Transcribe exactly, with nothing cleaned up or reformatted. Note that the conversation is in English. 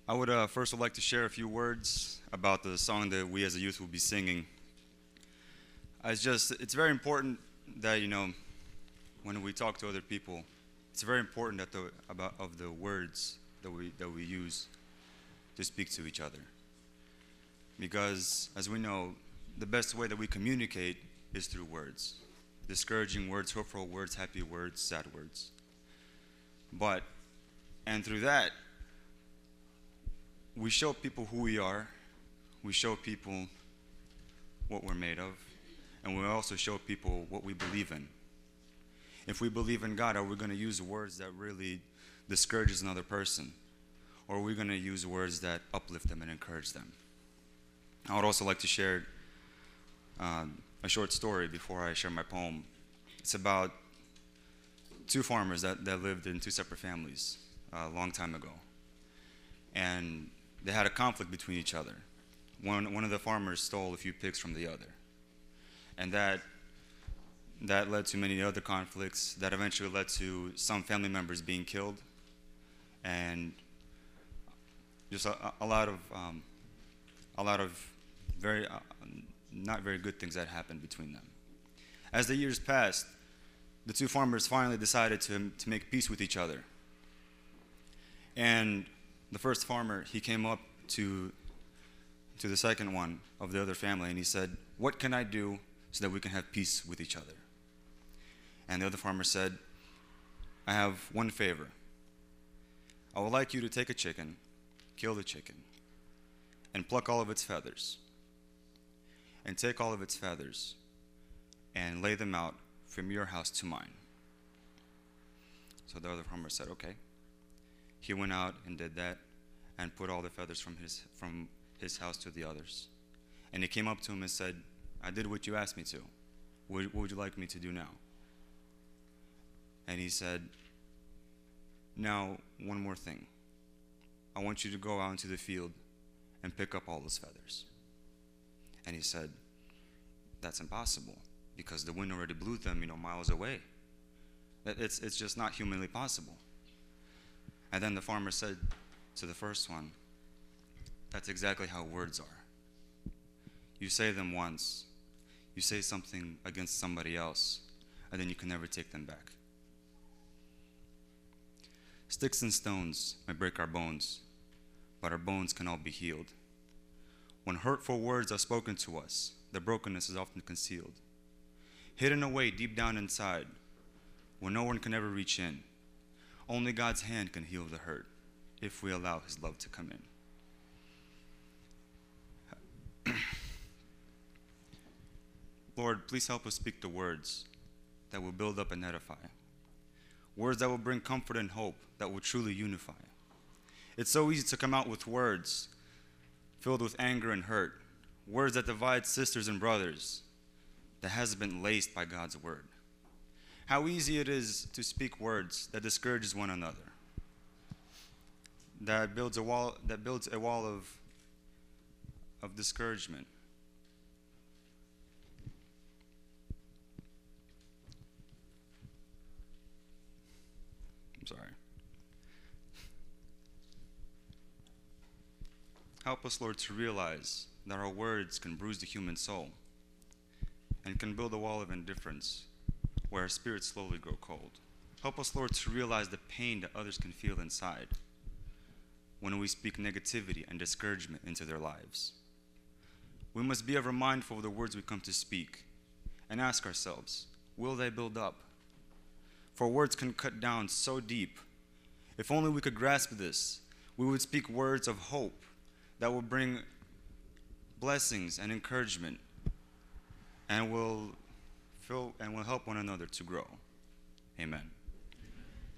I would uh, first would like to share a few words about the song that we as a youth will be singing. Uh, It's just, it's very important that, you know, when we talk to other people, it's very important that the, about, of the words that we, that we use to speak to each other. Because, as we know, the best way that we communicate is through words. Discouraging words, hopeful words, happy words, sad words. But, and through that, we show people who we are, we show people what we're made of, and we also show people what we believe in. If we believe in God, are we going to use words that really discourages another person? Or are we going to use words that uplift them and encourage them? I would also like to share um, a short story before I share my poem. It's about two farmers that, that lived in two separate families uh, a long time ago. And they had a conflict between each other. One, one of the farmers stole a few pigs from the other. And that, that led to many other conflicts that eventually led to some family members being killed and just a, a lot of, um, a lot of very, uh, not very good things that happened between them. As the years passed, the two farmers finally decided to, to make peace with each other. And the first farmer, he came up to, to the second one of the other family and he said, "What can I do so that we can have peace with each other?" And the other farmer said, "I have one favor. I would like you to take a chicken, kill the chicken, and pluck all of its feathers, and take all of its feathers and lay them out from your house to mine." So the other farmer said, "Okay." He went out and did that and put all the feathers from his, from his house to the others. And he came up to him and said, "I did what you asked me to. What, what would you like me to do now?" And he said, "Now, one more thing. I want you to go out into the field and pick up all those feathers." And he said, "That's impossible because the wind already blew them, you know, miles away. It's, it's just not humanly possible." And then the farmer said to the first one, "That's exactly how words are. You say them once, you say something against somebody else, and then you can never take them back. Sticks and stones may break our bones, but our bones can all be healed. When hurtful words are spoken to us, the brokenness is often concealed, hidden away deep down inside, where no one can ever reach in. Only God's hand can heal the hurt if we allow His love to come in." Lord, please help us speak the words that will build up and edify. Words that will bring comfort and hope, that will truly unify. It's so easy to come out with words filled with anger and hurt, words that divide sisters and brothers, that hasn't been laced by God's word. How easy it is to speak words that discourages one another, that builds a wall, that builds a wall of, of discouragement. I'm sorry. Help us, Lord, to realize that our words can bruise the human soul and can build a wall of indifference where our spirits slowly grow cold. Help us, Lord, to realize the pain that others can feel inside when we speak negativity and discouragement into their lives. We must be ever mindful of the words we come to speak and ask ourselves, will they build up? For words can cut down so deep. If only we could grasp this, we would speak words of hope that will bring blessings and encouragement and will fill and will help one another to grow. Amen.